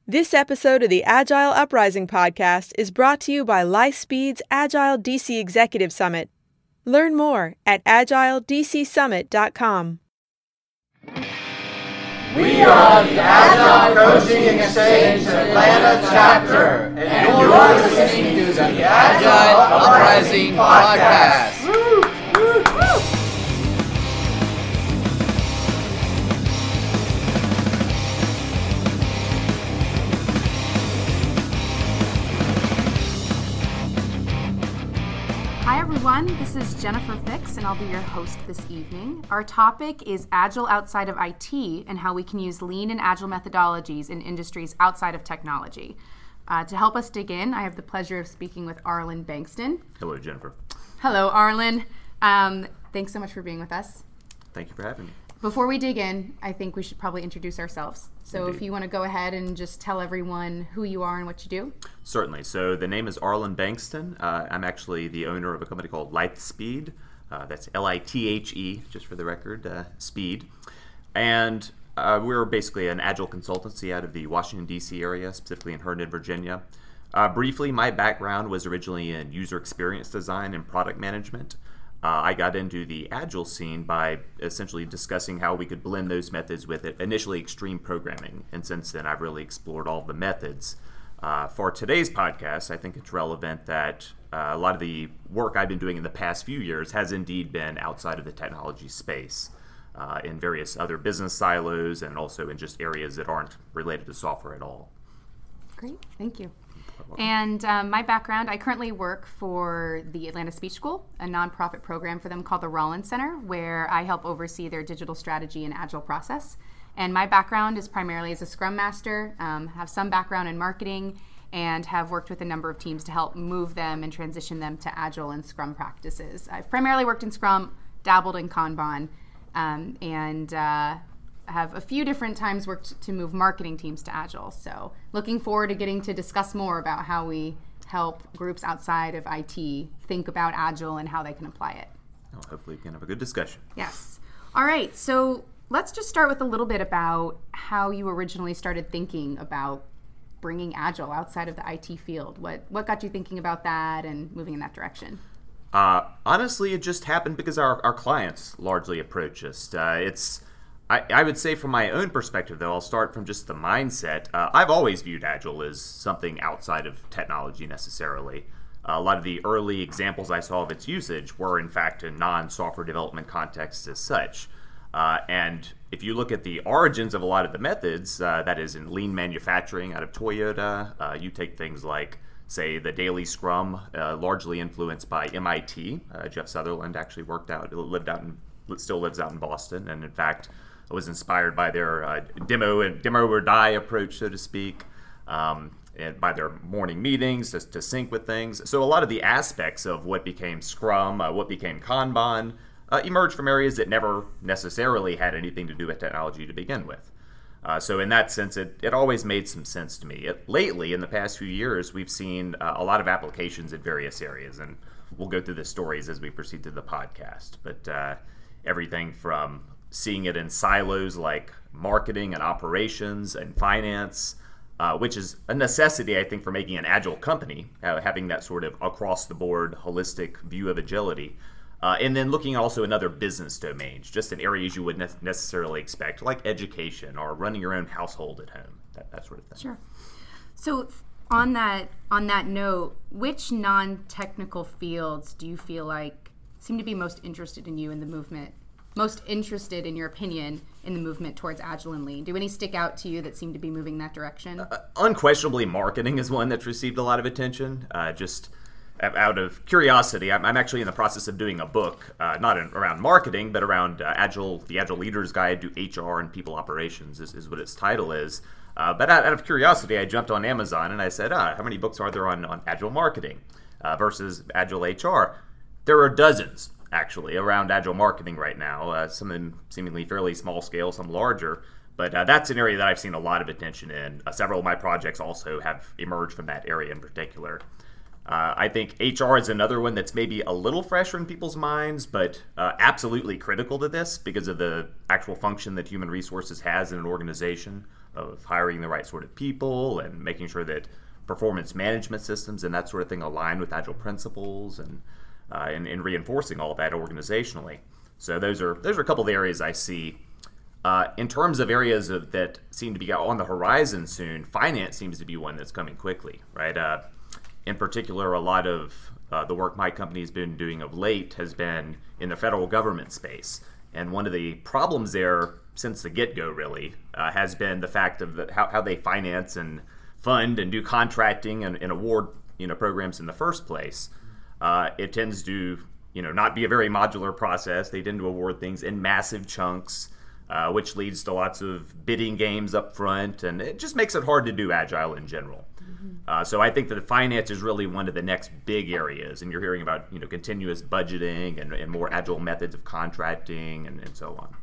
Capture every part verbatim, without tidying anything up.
This episode of the Agile Uprising podcast is brought to you by Lightspeed's Agile D C Executive Summit. Learn more at agile d c summit dot com. We are the Agile Coaching Exchange Atlanta chapter, and you're listening to the Agile Uprising podcast. Woo, woo, woo. Hi everyone, this is Jennifer Fix and I'll be your host this evening. Our topic is Agile outside of I T and how we can use lean and agile methodologies in industries outside of technology. Uh, to help us dig in, I have the pleasure of speaking with Arlen Bankston. Hello, Jennifer. Hello, Arlen. Um, thanks so much for being with us. Thank you for having me. Before we dig in, I think we should probably introduce ourselves. So Indeed. If you want to go ahead and just tell everyone who you are and what you do. Certainly. So the name is Arlen Bankston. Uh, I'm actually the owner of a company called Lightspeed. Uh, that's L I T H E, just for the record, uh, Speed. And uh, we're basically an agile consultancy out of the Washington, D C area, specifically in Herndon, Virginia. Uh, briefly, my background was originally in user experience design and product management. Uh, I got into the Agile scene by essentially discussing how we could blend those methods with it, initially extreme programming, and since then I've really explored all the methods. Uh, for today's podcast, I think it's relevant that uh, a lot of the work I've been doing in the past few years has indeed been outside of the technology space, uh, in various other business silos and also in just areas that aren't related to software at all. Great, thank you. And um, my background, I currently work for the Atlanta Speech School, a nonprofit program for them called the Rollins Center, where I help oversee their digital strategy and agile process. And my background is primarily as a Scrum Master, um, have some background in marketing, and have worked with a number of teams to help move them and transition them to agile and Scrum practices. I've primarily worked in Scrum, dabbled in Kanban, um, and uh, have a few different times worked to move marketing teams to Agile. So looking forward to getting to discuss more about how we help groups outside of I T think about Agile and how they can apply it. Well, hopefully we can have a good discussion. Yes. All right. So let's just start with a little bit about how you originally started thinking about bringing Agile outside of the I T field. What, what got you thinking about that and moving in that direction? Uh, honestly, it just happened because our, our clients largely approach us. Uh, it's I, I would say from my own perspective, though, I'll start from just the mindset. Uh, I've always viewed Agile as something outside of technology necessarily. Uh, a lot of the early examples I saw of its usage were, in fact, in non-software development contexts as such. Uh, and if you look at the origins of a lot of the methods, uh, that is in lean manufacturing out of Toyota, uh, you take things like, say, the Daily Scrum, uh, largely influenced by M I T. Uh, Jeff Sutherland actually worked out, lived out in, still lives out in Boston, and in fact, was inspired by their uh, demo and demo or die approach, so to speak, um, and by their morning meetings to, to sync with things. So a lot of the aspects of what became Scrum, uh, what became Kanban, uh, emerged from areas that never necessarily had anything to do with technology to begin with. Uh, so in that sense, it, it always made some sense to me. It, lately, in the past few years, we've seen uh, a lot of applications in various areas, and we'll go through the stories as we proceed through the podcast. But uh, everything from seeing it in silos like marketing and operations and finance, uh, which is a necessity, I think, for making an agile company, uh, having that sort of across-the-board holistic view of agility. Uh, and then looking also in other business domains, just in areas you wouldn't ne- necessarily expect, like education or running your own household at home, that, that sort of thing. Sure. So on that on that note, which non-technical fields do you feel like seem to be most interested in you in the movement? Most interested, in your opinion, in the movement towards Agile and Lean? Do any stick out to you that seem to be moving that direction? Uh, unquestionably, marketing is one that's received a lot of attention. Uh, just out of curiosity, I'm, I'm actually in the process of doing a book, uh, not in, around marketing, but around uh, Agile, the Agile Leader's Guide to H R and People Operations is, is what its title is. Uh, but out, out of curiosity, I jumped on Amazon and I said, ah, how many books are there on, on Agile marketing uh, versus Agile H R? There are dozens, actually, around Agile marketing right now, uh, some of them seemingly fairly small scale, some larger, but uh, that's an area that I've seen a lot of attention in. Uh, several of my projects also have emerged from that area in particular. Uh, I think H R is another one that's maybe a little fresher in people's minds, but uh, absolutely critical to this because of the actual function that human resources has in an organization. of hiring the right sort of people and making sure that performance management systems and that sort of thing align with Agile principles and, uh, and, and reinforcing all that organizationally. So those are those are a couple of the areas I see. Uh, in terms of areas of, that seem to be on the horizon soon, finance seems to be one that's coming quickly, right? Uh, in particular, a lot of uh, the work my company has been doing of late has been in the federal government space. And one of the problems there since the get-go really uh, has been the fact of the, how, how they finance and fund and do contracting and, and award you know programs in the first place. Uh, it tends to you know not be a very modular process. They tend to award things in massive chunks, uh, which leads to lots of bidding games up front, and it just makes it hard to do Agile in general. Mm-hmm. Uh, so I think that the finance is really one of the next big areas, and you're hearing about you know continuous budgeting and, and more Agile methods of contracting and, and so on.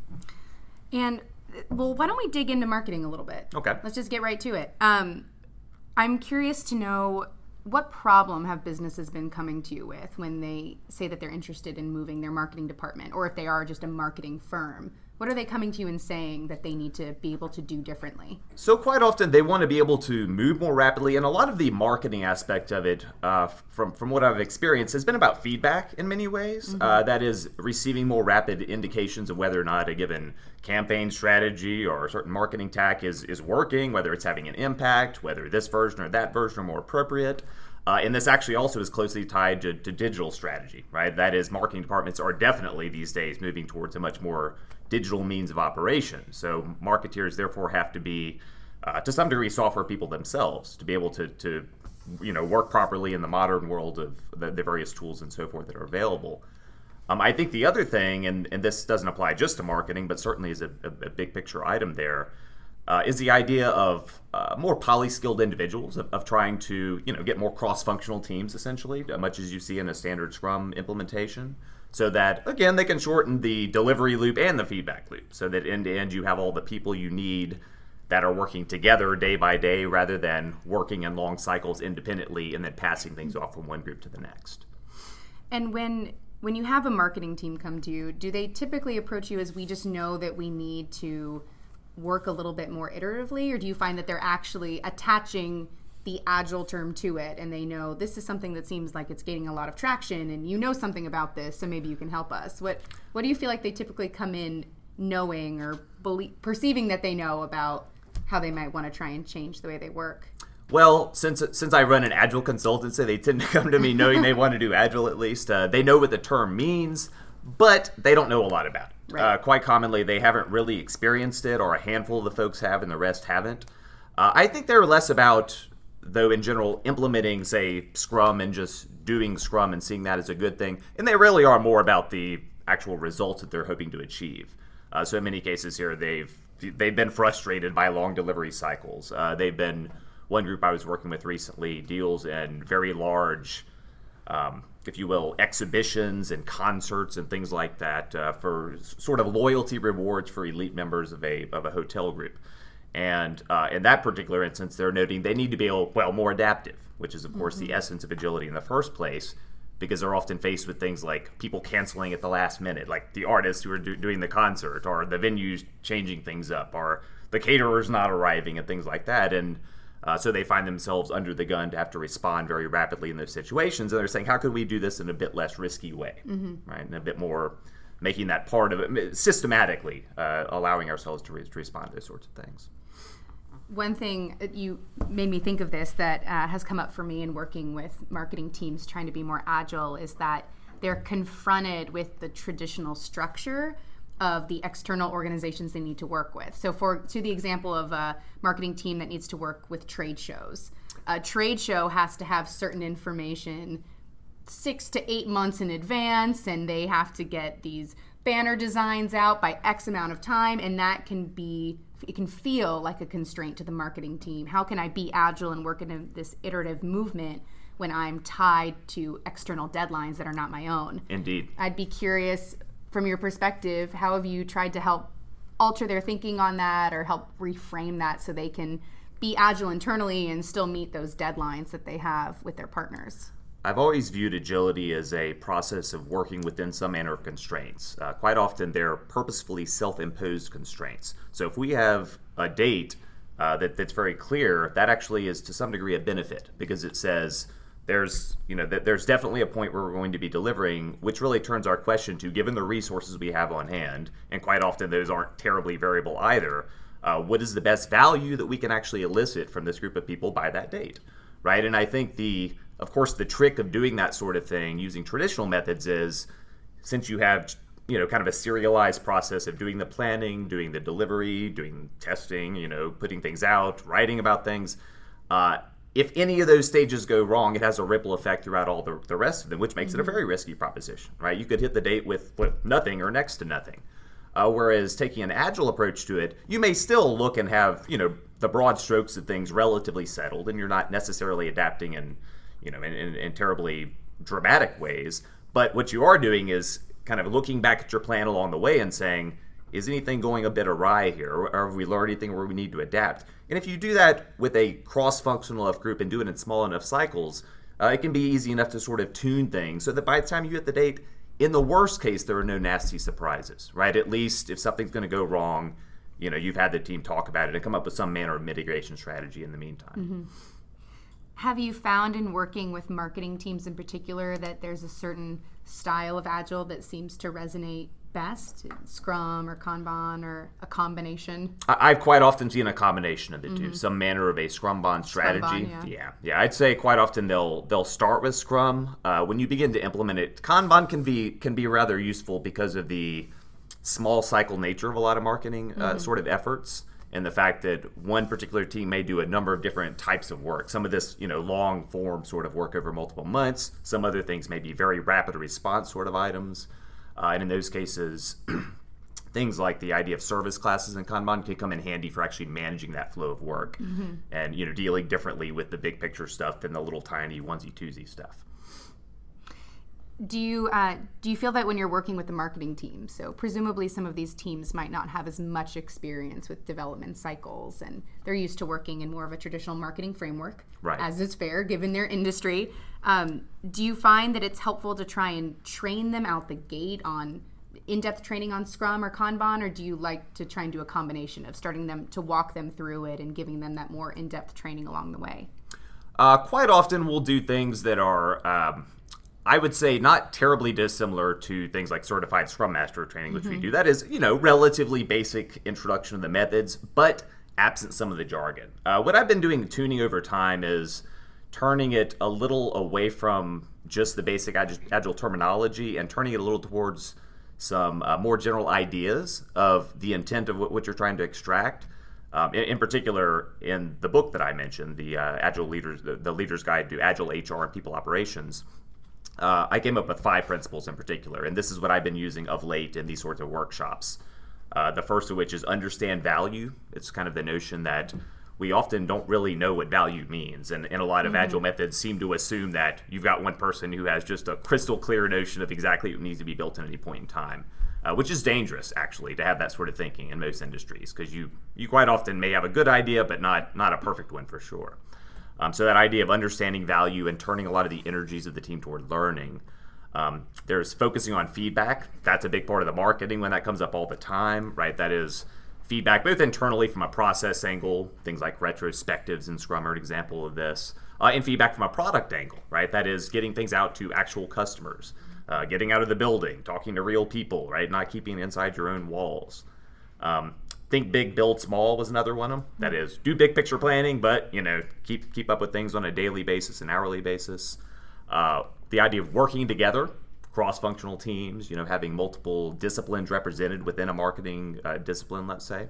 And well, why don't we dig into marketing a little bit? Okay. Let's just get right to it. Um, I'm curious to know, what problem have businesses been coming to you with when they say that they're interested in moving their marketing department, or if they are just a marketing firm? What are they coming to you and saying that they need to be able to do differently? So quite often they want to be able to move more rapidly, and a lot of the marketing aspect of it, uh, from, from what I've experienced, has been about feedback in many ways. Mm-hmm. Uh, that is, receiving more rapid indications of whether or not a given campaign strategy or a certain marketing tack is, is working, whether it's having an impact, whether this version or that version are more appropriate. Uh, and this actually also is closely tied to, to digital strategy, right? That is, marketing departments are definitely these days moving towards a much more digital means of operation. So marketeers therefore have to be, uh, to some degree, software people themselves to be able to, to you know, work properly in the modern world of the, the various tools and so forth that are available. Um, I think the other thing, and, and this doesn't apply just to marketing, but certainly is a, a, a big picture item there, Uh, is the idea of uh, more poly-skilled individuals, of, of trying to you know get more cross-functional teams, essentially, much as you see in a standard Scrum implementation, so that, again, they can shorten the delivery loop and the feedback loop, so that end-to-end you have all the people you need that are working together day by day rather than working in long cycles independently and then passing things off from one group to the next. And when when you have a marketing team come to you, do they typically approach you as, we just know that we need to work a little bit more iteratively, or do you find that they're actually attaching the Agile term to it and they know this is something that seems like it's gaining a lot of traction and you know something about this, so maybe you can help us? What what do you feel like they typically come in knowing or believe, perceiving that they know about how they might want to try and change the way they work? Well, since since I run an Agile consultancy, they tend to come to me knowing they want to do Agile at least. Uh, they know what the term means, but they don't know a lot about it. Right. Uh, quite commonly, they haven't really experienced it, or a handful of the folks have and the rest haven't. Uh, I think they're less about, though, in general, implementing, say, Scrum and just doing Scrum and seeing that as a good thing. And they really are more about the actual results that they're hoping to achieve. Uh, so in many cases here, they've they've been frustrated by long delivery cycles. Uh, they've been, one group I was working with recently deals in very large Um, if you will, exhibitions and concerts and things like that uh, for sort of loyalty rewards for elite members of a of a hotel group. And uh, in that particular instance, they're noting they need to be, well, more adaptive, which is, of course, mm-hmm. the essence of agility in the first place, because they're often faced with things like people canceling at the last minute, like the artists who are do- doing the concert, or the venues changing things up, or the caterers not arriving, and things like that. And Uh, so they find themselves under the gun to have to respond very rapidly in those situations. And they're saying, how could we do this in a bit less risky way, mm-hmm. right? And a bit more making that part of it, systematically uh, allowing ourselves to, re- to respond to those sorts of things. One thing, you made me think of this, that uh, has come up for me in working with marketing teams trying to be more agile, is that they're confronted with the traditional structure of the external organizations they need to work with. So for to the example of a marketing team that needs to work with trade shows. A trade show has to have certain information six to eight months in advance, and they have to get these banner designs out by X amount of time, and that can be, it can feel like a constraint to the marketing team. How can I be agile and work in this iterative movement when I'm tied to external deadlines that are not my own? Indeed. I'd be curious, from your perspective, how have you tried to help alter their thinking on that, or help reframe that so they can be agile internally and still meet those deadlines that they have with their partners? I've always viewed agility as a process of working within some manner of constraints. Uh, quite often they're purposefully self-imposed constraints. So if we have a date uh, that, that's very clear, that actually is to some degree a benefit, because it says there's, you know, that there's definitely a point where we're going to be delivering, which really turns our question to, given the resources we have on hand, and quite often those aren't terribly variable either, uh, what is the best value that we can actually elicit from this group of people by that date, right? And I think the, of course, the trick of doing that sort of thing using traditional methods is, since you have, you know, kind of a serialized process of doing the planning, doing the delivery, doing testing, you know, putting things out, writing about things, uh, if any of those stages go wrong, it has a ripple effect throughout all the, the rest of them, which makes mm-hmm. it a very risky proposition, right? You could hit the date with, with nothing or next to nothing. Uh, whereas taking an agile approach to it, you may still look and have, you know, the broad strokes of things relatively settled, and you're not necessarily adapting in, you know, in, in, in terribly dramatic ways. But what you are doing is kind of looking back at your plan along the way and saying, is anything going a bit awry here? Or have we learned anything where we need to adapt? And if you do that with a cross-functional enough group and do it in small enough cycles, uh, it can be easy enough to sort of tune things so that by the time you hit the date, in the worst case, there are no nasty surprises, right? At least if something's going to go wrong, you know, you've had the team talk about it and come up with some manner of mitigation strategy in the meantime. Mm-hmm. Have you found in working with marketing teams in particular that there's a certain style of Agile that seems to resonate best? Scrum or Kanban or a combination? I've quite often seen a combination of the mm-hmm. two, some manner of a Scrumban strategy. Scrumban, yeah. yeah, yeah. I'd say quite often they'll they'll start with Scrum. Uh, when you begin to implement it, Kanban can be can be rather useful because of the small cycle nature of a lot of marketing uh, mm-hmm. sort of efforts, and the fact that one particular team may do a number of different types of work. Some of this, you know, long form sort of work over multiple months. Some other things may be very rapid response sort of items. Uh, and in those cases, things like the idea of service classes in Kanban can come in handy for actually managing that flow of work mm-hmm. and, you know, dealing differently with the big picture stuff than the little tiny onesie-twosie stuff. Do you uh, do you feel that when you're working with the marketing team, so presumably some of these teams might not have as much experience with development cycles, and they're used to working in more of a traditional marketing framework, right, as is fair given their industry. Um, do you find that it's helpful to try and train them out the gate on in-depth training on Scrum or Kanban, or do you like to try and do a combination of starting them to walk them through it and giving them that more in-depth training along the way? Uh, quite often we'll do things that are... Um, I would say not terribly dissimilar to things like certified Scrum Master training, which mm-hmm. we do. That is, you know, relatively basic introduction to the methods, but absent some of the jargon. Uh, what I've been doing tuning over time is turning it a little away from just the basic agile, agile terminology and turning it a little towards some uh, more general ideas of the intent of what, what you're trying to extract. Um, in, in particular, in the book that I mentioned, the uh, Agile Leaders, the, the Leader's Guide to Agile H R and People Operations, Uh, I came up with five principles in particular, and this is what I've been using of late in these sorts of workshops. Uh, the first of which is understand value. It's kind of the notion that we often don't really know what value means, and, and a lot of mm-hmm. Agile methods seem to assume that you've got one person who has just a crystal clear notion of exactly what needs to be built at any point in time, uh, which is dangerous, actually, to have that sort of thinking in most industries, because you, you quite often may have a good idea, but not, not a perfect one for sure. Um, so that idea of understanding value and turning a lot of the energies of the team toward learning. Um, there's focusing on feedback. That's a big part of the marketing when that comes up all the time, right? That is feedback both internally from a process angle, things like retrospectives in Scrum are an example of this, uh, and feedback from a product angle, right? That is getting things out to actual customers, uh, getting out of the building, talking to real people, right? Not keeping inside your own walls. Um, Think big, build small was another one of them. That is, do big picture planning, but, you know, keep keep up with things on a daily basis and hourly basis. Uh, the idea of working together, cross-functional teams, you know, having multiple disciplines represented within a marketing uh, discipline, let's say.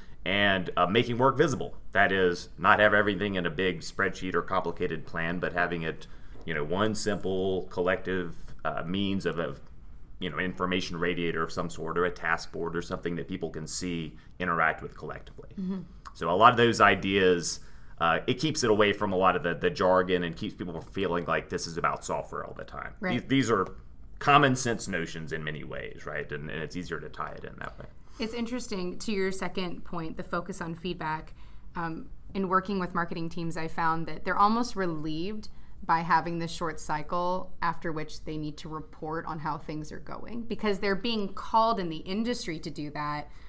And uh, making work visible. That is, not have everything in a big spreadsheet or complicated plan, but having it, you know, one simple collective uh, means of, of you know, information radiator of some sort, or a task board, or something that people can see, interact with collectively. Mm-hmm. So a lot of those ideas, uh, it keeps it away from a lot of the, the jargon and keeps people from feeling like this is about software all the time. Right. These, these are common sense notions in many ways, right? And, and it's easier to tie it in that way. It's interesting, to your second point, the focus on feedback. Um, in working with marketing teams, I found that they're almost relieved by having this short cycle after which they need to report on how things are going, because they're being called in the industry to do that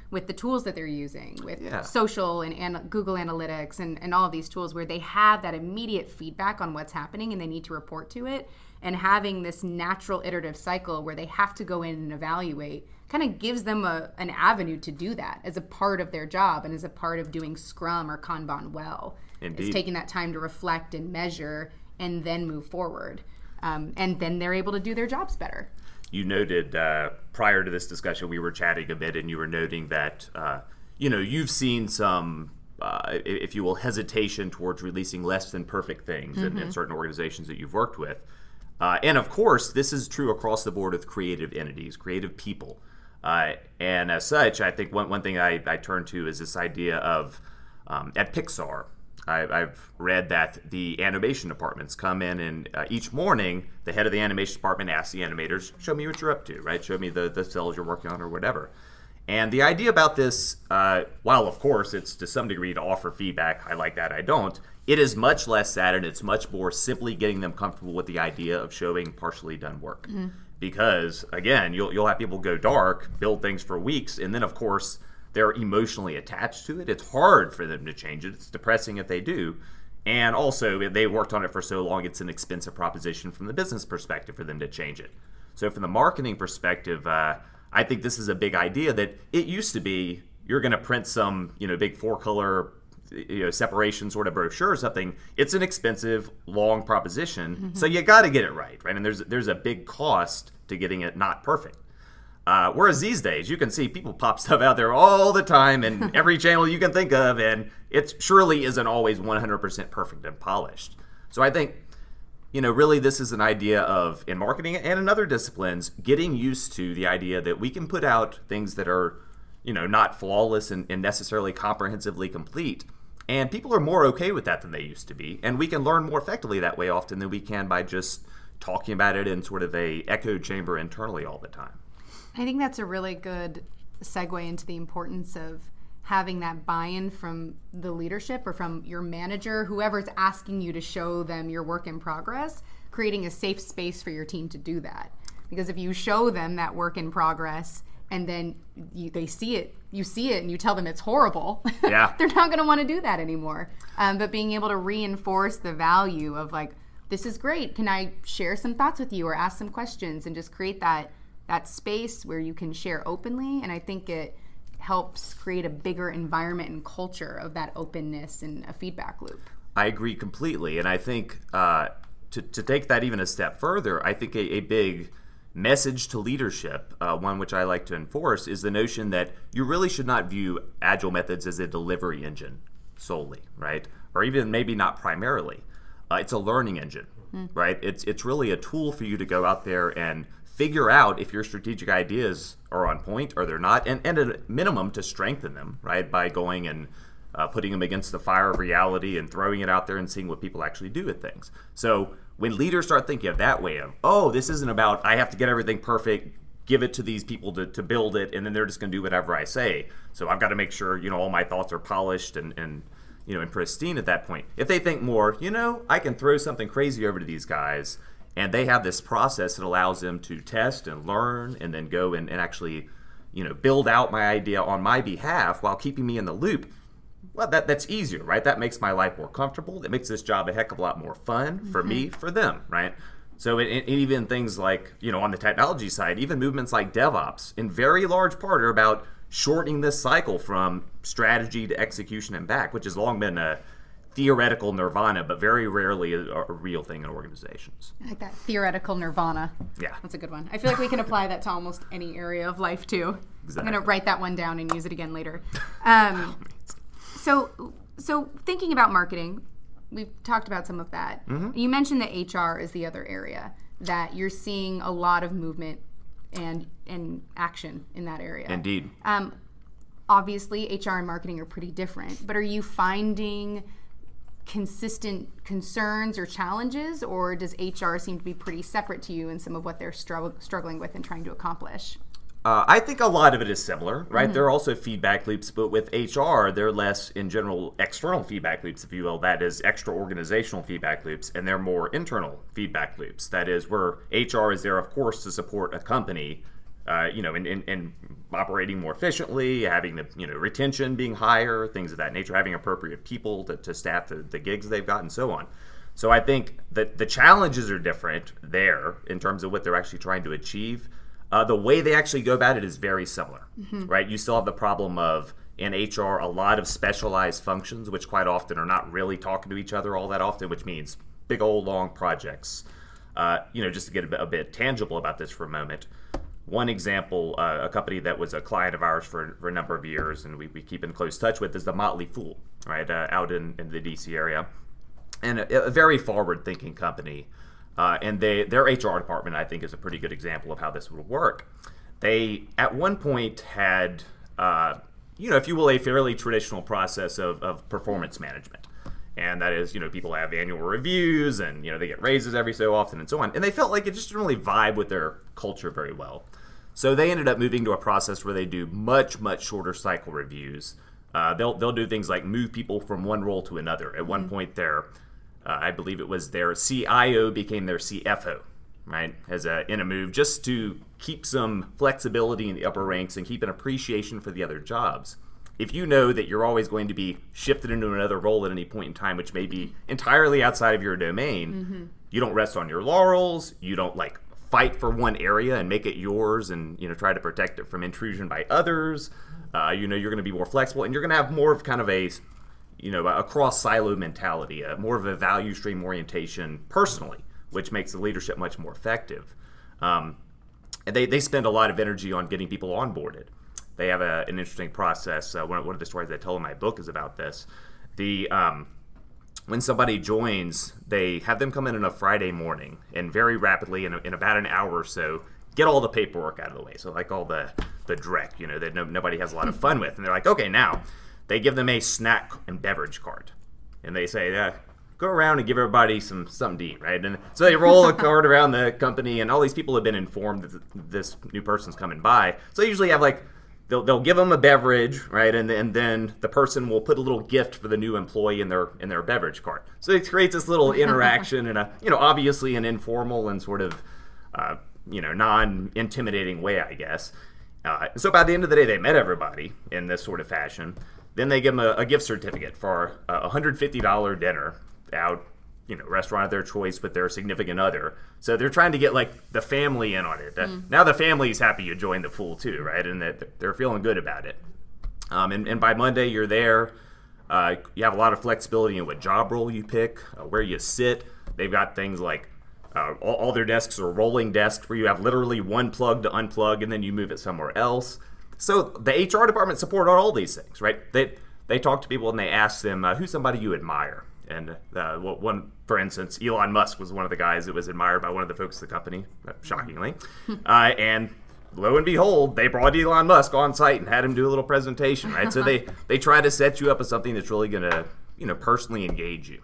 with the tools that they're using, with Yeah. social and, and Google Analytics and, and all of these tools where they have that immediate feedback on what's happening and they need to report to it. And having this natural iterative cycle where they have to go in and evaluate kind of gives them a, an avenue to do that as a part of their job and as a part of doing Scrum or Kanban well. Indeed. It's taking that time to reflect and measure and then move forward. Um, and then they're able to do their jobs better. You noted uh, prior to this discussion, we were chatting a bit, and you were noting that uh, you know you've seen some, uh, if you will, hesitation towards releasing less than perfect things mm-hmm. in, in certain organizations that you've worked with, uh, and of course, this is true across the board with creative entities, creative people, uh, and as such, I think one one thing I, I turn to is this idea of um, at Pixar. I've read that the animation departments come in and uh, each morning the head of the animation department asks the animators, show me what you're up to, right? Show me the, the cells you're working on or whatever. And the idea about this, uh, while of course it's to some degree to offer feedback, I like that, I don't, it is much less that, and it's much more simply getting them comfortable with the idea of showing partially done work. Mm-hmm. Because, again, you'll, you'll have people go dark, build things for weeks, and then of course they're emotionally attached to it. It's hard for them to change it. It's depressing if they do. And also, if they worked on it for so long, it's an expensive proposition from the business perspective for them to change it. So from the marketing perspective, uh, I think this is a big idea that it used to be you're going to print some, you know, big four-color, you know, separation sort of brochure or something. It's an expensive, long proposition. Mm-hmm. So you got to get it right, right? And there's there's a big cost to getting it not perfect. Uh, whereas these days, you can see people pop stuff out there all the time in every channel you can think of, and it surely isn't always one hundred percent perfect and polished. So I think, you know, really this is an idea of, in marketing and in other disciplines, getting used to the idea that we can put out things that are, you know, not flawless and, and necessarily comprehensively complete. And people are more okay with that than they used to be. And we can learn more effectively that way often than we can by just talking about it in sort of a echo chamber internally all the time. I think that's a really good segue into the importance of having that buy-in from the leadership or from your manager, whoever's asking you to show them your work in progress, creating a safe space for your team to do that. Because if you show them that work in progress and then you, they see it, you see it and you tell them it's horrible, yeah. they're not going to want to do that anymore. Um, but being able to reinforce the value of like, this is great, can I share some thoughts with you or ask some questions, and just create that that space where you can share openly. And I think it helps create a bigger environment and culture of that openness and a feedback loop. I agree completely. And I think uh, to, to take that even a step further, I think a, a big message to leadership, uh, one which I like to enforce, is the notion that you really should not view agile methods as a delivery engine solely, right? Or even maybe not primarily. Uh, it's a learning engine, mm. right? It's, it's really a tool for you to go out there and figure out if your strategic ideas are on point or they're not, and, and at a minimum to strengthen them, right, by going and uh, putting them against the fire of reality and throwing it out there and seeing what people actually do with things. So when leaders start thinking of that way of, oh, this isn't about I have to get everything perfect, give it to these people to, to build it, and then they're just going to do whatever I say. So I've got to make sure, you know, all my thoughts are polished and, and you know, and pristine at that point. If they think more, you know, I can throw something crazy over to these guys, and they have this process that allows them to test and learn and then go and, and actually, you know, build out my idea on my behalf while keeping me in the loop. Well, that that's easier, right? That makes my life more comfortable. It makes this job a heck of a lot more fun for mm-hmm. me, for them, right? So it, it, even things like, you know, on the technology side, even movements like DevOps, in very large part are about shortening this cycle from strategy to execution and back, which has long been a theoretical nirvana, but very rarely a, a real thing in organizations. I like that theoretical nirvana. Yeah. That's a good one. I feel like we can apply that to almost any area of life too. Exactly. I'm going to write that one down and use it again later. Um, so, so thinking about marketing, we've talked about some of that. Mm-hmm. You mentioned that H R is the other area that you're seeing a lot of movement and and action in that area. Indeed. Um, obviously, H R and marketing are pretty different, but are you finding consistent concerns or challenges, or does H R seem to be pretty separate to you in some of what they're strugg- struggling with and trying to accomplish? Uh, I think a lot of it is similar, right? Mm-hmm. There are also feedback loops, but with H R, they're less, in general, external feedback loops, if you will. That is extra organizational feedback loops, and they're more internal feedback loops. That is where H R is there, of course, to support a company, uh, you know, and, and, and operating more efficiently, having the you know retention being higher, things of that nature, having appropriate people to, to staff the, the gigs they've got, and so on. So I think that the challenges are different there in terms of what they're actually trying to achieve. Uh, the way they actually go about it is very similar, mm-hmm. right? You still have the problem of, in H R, a lot of specialized functions, which quite often are not really talking to each other all that often, which means big old long projects. Uh, you know, just to get a bit, a bit tangible about this for a moment, one example, uh, a company that was a client of ours for, for a number of years and we, we keep in close touch with is the Motley Fool, right, uh, out in, in the D C area. And a, a very forward-thinking company. Uh, and they their H R department, I think, is a pretty good example of how this would work. They, at one point, had, uh, you know, if you will, a fairly traditional process of, of performance management. And that is, you know, people have annual reviews and, you know, they get raises every so often and so on. And they felt like it just didn't really vibe with their culture very well. So they ended up moving to a process where they do much, much shorter cycle reviews. Uh, they'll they'll do things like move people from one role to another. At one mm-hmm. point, their, uh, I believe it was their C I O became their C F O, right, as a, in a move just to keep some flexibility in the upper ranks and keep an appreciation for the other jobs. If you know that you're always going to be shifted into another role at any point in time, which may be entirely outside of your domain, mm-hmm. you don't rest on your laurels. You don't like fight for one area and make it yours, and you know try to protect it from intrusion by others. Uh, you know you're going to be more flexible, and you're going to have more of kind of a, you know, a cross silo mentality, a, more of a value stream orientation personally, which makes the leadership much more effective. Um, and they they spend a lot of energy on getting people onboarded. They have a, an interesting process. Uh, one, one of the stories I tell in my book is about this. The um, when somebody joins, they have them come in on a Friday morning and very rapidly, in, a, in about an hour or so, get all the paperwork out of the way. So like all the, the dreck, you know, that no, nobody has a lot of fun with. And they're like, okay, now they give them a snack and beverage card. And they say, uh, go around and give everybody some something to eat, right? And so they roll a card around the company, and all these people have been informed that this new person's coming by. So they usually have like, They'll, they'll give them a beverage, right, and, and then the person will put a little gift for the new employee in their in their beverage cart. So it creates this little interaction in a, you know, obviously an informal and sort of, uh, you know, non-intimidating way, I guess. Uh, so by the end of the day, they met everybody in this sort of fashion. Then they give them a, a gift certificate for a one hundred fifty dollars dinner out, you know, restaurant of their choice with their significant other. So they're trying to get like the family in on it. Mm. Now the family's happy you joined the Fool too, right? And that they're feeling good about it. Um, and, and by Monday you're there. Uh, you have a lot of flexibility in what job role you pick, uh, where you sit. They've got things like uh, all, all their desks are rolling desks where you have literally one plug to unplug and then you move it somewhere else. So the H R department support all these things, right? They they talk to people and they ask them, uh, who's somebody you admire? And uh, one, for instance, Elon Musk was one of the guys that was admired by one of the folks of the company, shockingly. uh, and lo and behold, they brought Elon Musk on site and had him do a little presentation, right? So they, they try to set you up as something that's really going to, you know, personally engage you.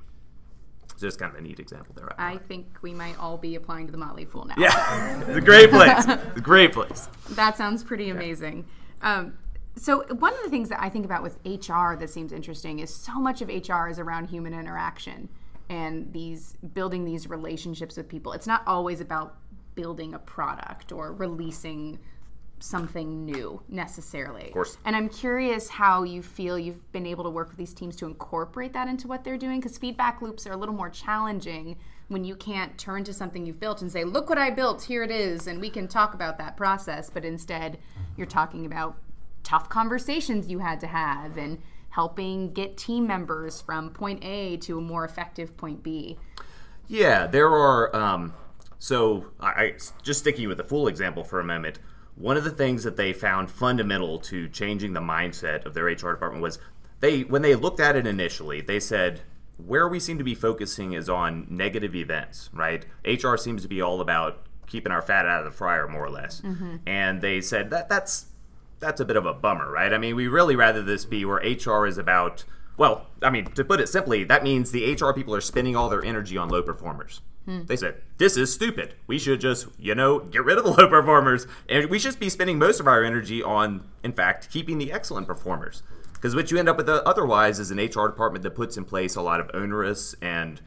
So it's kind of a neat example there. I think we might all be applying to the Motley Fool now. Yeah, it's a great place. It's a great place. That sounds pretty amazing. Yeah. Um, So one of the things that I think about with H R that seems interesting is so much of H R is around human interaction and these building these relationships with people. It's not always about building a product or releasing something new necessarily. Of course. And I'm curious how you feel you've been able to work with these teams to incorporate that into what they're doing, because feedback loops are a little more challenging when you can't turn to something you've built and say, look what I built, here it is, and we can talk about that process. But instead, you're talking about tough conversations you had to have and helping get team members from point A to a more effective point B. Yeah, there are, um, so I, I just sticking with the Fool example for a moment, one of the things that they found fundamental to changing the mindset of their H R department was they, when they looked at it initially, they said, where we seem to be focusing is on negative events, right? H R seems to be all about keeping our fat out of the fryer, more or less. Mm-hmm. And they said that that's that's a bit of a bummer, right? I mean, we really rather this be where H R is about, well, I mean, to put it simply, that means the H R people are spending all their energy on low performers. Hmm. They said, this is stupid. We should just, you know, get rid of the low performers. And we should be spending most of our energy on, in fact, keeping the excellent performers. Because what you end up with otherwise is an H R department that puts in place a lot of onerous and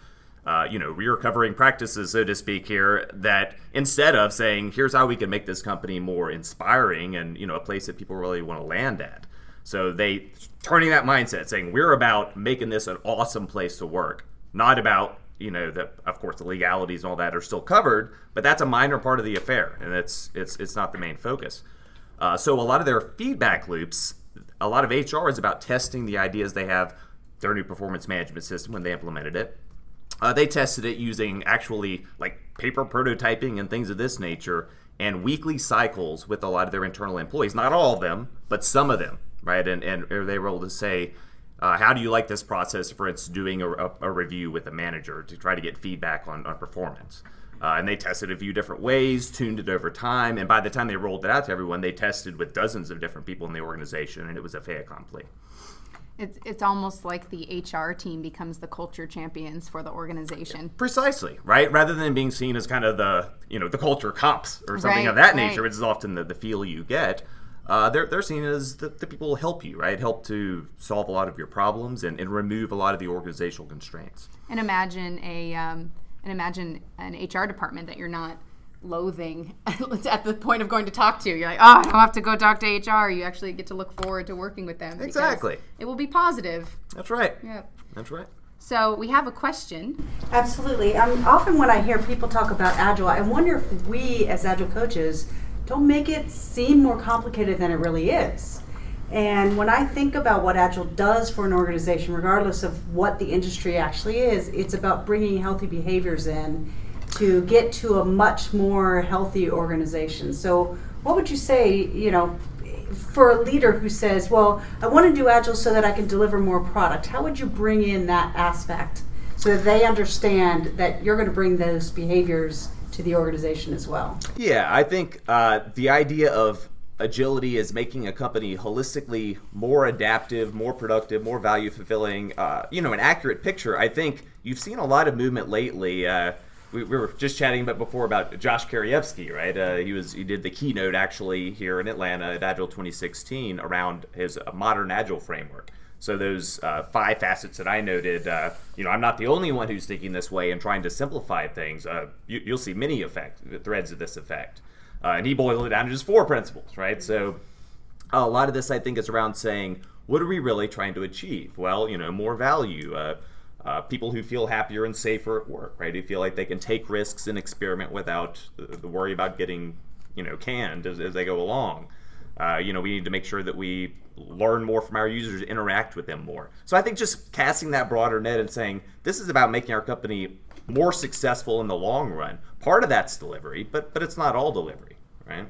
uh, you know, recovering practices, so to speak here, that instead of saying, here's how we can make this company more inspiring and, you know, a place that people really want to land at. So they turning that mindset, saying we're about making this an awesome place to work, not about, you know, that of course the legalities and all that are still covered, but that's a minor part of the affair, and it's it's it's not the main focus. Uh, so a lot of their feedback loops, a lot of H R is about testing the ideas they have, their new performance management system when they implemented it. Uh, they tested it using actually like paper prototyping and things of this nature, and weekly cycles with a lot of their internal employees. Not all of them, but some of them. Right, and and they were able to say, uh, how do you like this process, for instance, doing a, a, a review with a manager to try to get feedback on, on performance. Uh, and they tested a few different ways, tuned it over time, and by the time they rolled it out to everyone, they tested with dozens of different people in the organization, and it was a fait accompli. It's it's almost like the H R team becomes the culture champions for the organization. Precisely, right? Rather than being seen as kind of the, you know, the culture cops or something Right, of that right. nature, which is often the, the feel you get. Uh, they're, they're seen as the, the people who help you, right? Help to solve a lot of your problems and, and remove a lot of the organizational constraints. And imagine a um, and imagine an H R department that you're not loathing at the point of going to talk to. You're like, oh, I don't have to go talk to H R. You actually get to look forward to working with them. Exactly. It will be positive. That's right. Yeah. That's right. So we have a question. Absolutely. Um, often when I hear people talk about Agile, I wonder if we as Agile coaches don't make it seem more complicated than it really is. And when I think about what Agile does for an organization, regardless of what the industry actually is, it's about bringing healthy behaviors in to get to a much more healthy organization. So what would you say, you know, for a leader who says, well, I want to do Agile so that I can deliver more product, how would you bring in that aspect so that they understand that you're going to bring those behaviors to the organization as well? Yeah, I think uh, the idea of agility is making a company holistically more adaptive, more productive, more value fulfilling, uh, you know, an accurate picture. I think you've seen a lot of movement lately. Uh, we, we were just chatting about before about Josh Karyevsky, right? Uh, he was he did the keynote actually here in Atlanta at Agile twenty sixteen around his uh, modern Agile framework. So those uh, five facets that I noted, uh, you know, I'm not the only one who's thinking this way and trying to simplify things. Uh, you, you'll see many effect, threads of this effect. Uh, and he boiled it down to just four principles, right? So uh, a lot of this, I think, is around saying, what are we really trying to achieve? Well, you know, more value, uh, uh, people who feel happier and safer at work, right? Who feel like they can take risks and experiment without the, the worry about getting, you know, canned as, as they go along. Uh, you know, we need to make sure that we learn more from our users, interact with them more. So I think just casting that broader net and saying, this is about making our company more successful in the long run. Part of that's delivery, but but it's not all delivery, right?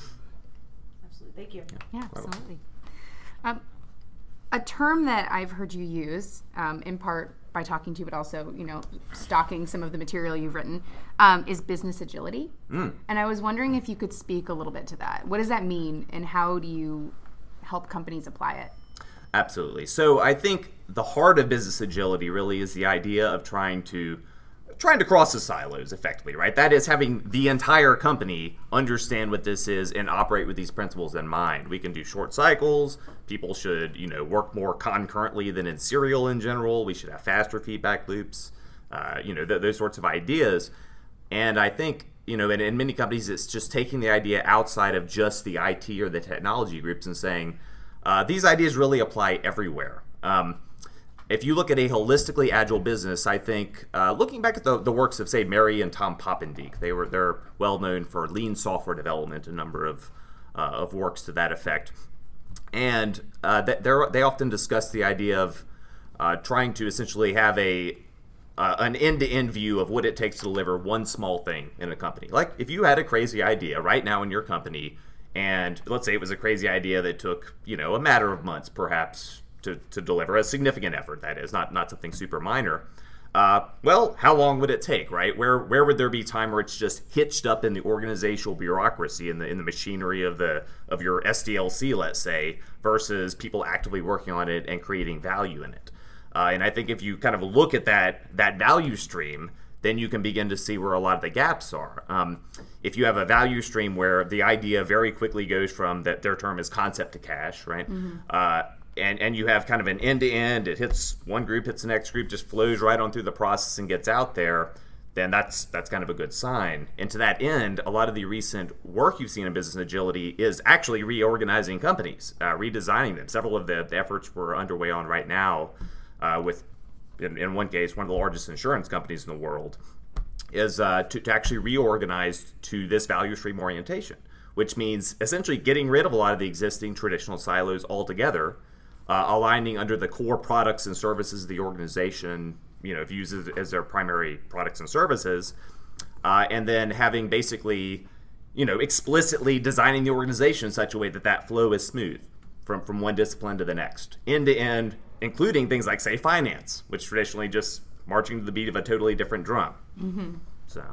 Absolutely. Thank you. Yeah, absolutely. Um, a term that I've heard you use, um, in part by talking to you, but also, you know, stocking some of the material you've written, um, is business agility. Mm. And I was wondering if you could speak a little bit to that. What does that mean, and how do you help companies apply it? Absolutely. So I think the heart of business agility really is the idea of trying to trying to cross the silos effectively, right? That is having the entire company understand what this is and operate with these principles in mind. We can do short cycles. People should, you know, work more concurrently than in serial in general. We should have faster feedback loops, uh, you know, th- those sorts of ideas. And I think, you know, in, in many companies, it's just taking the idea outside of just the I T or the technology groups and saying, uh, these ideas really apply everywhere. Um, If you look at a holistically agile business, I think, uh, looking back at the, the works of, say, Mary and Tom Poppendieck, they were, they're well known for lean software development, a number of uh, of works to that effect. And uh, they they often discuss the idea of uh, trying to essentially have a uh, an end-to-end view of what it takes to deliver one small thing in a company. Like if you had a crazy idea right now in your company, and let's say it was a crazy idea that took, you know, a matter of months, perhaps, To, to deliver a significant effort, that is, not not something super minor. Uh, well, how long would it take, right? Where where would there be time where it's just hitched up in the organizational bureaucracy, in the in the machinery of the of your S D L C, let's say, versus people actively working on it and creating value in it? Uh, and I think if you kind of look at that that value stream, then you can begin to see where a lot of the gaps are. Um, if you have a value stream where the idea very quickly goes from that their term is concept to cash, right? Mm-hmm. Uh, and, and you have kind of an end-to-end, it hits one group, hits the next group, just flows right on through the process and gets out there, then that's that's kind of a good sign. And to that end, a lot of the recent work you've seen in business agility is actually reorganizing companies, uh, redesigning them. Several of the, the efforts we're underway on right now uh, with, in, in one case, one of the largest insurance companies in the world, is uh, to, to actually reorganize to this value stream orientation, which means essentially getting rid of a lot of the existing traditional silos altogether, uh, aligning under the core products and services of the organization, you know, views as, as their primary products and services, uh, and then having basically, you know, explicitly designing the organization in such a way that that flow is smooth from, from one discipline to the next, end to end, including things like, say, finance, which traditionally just marching to the beat of a totally different drum. Mm-hmm. So,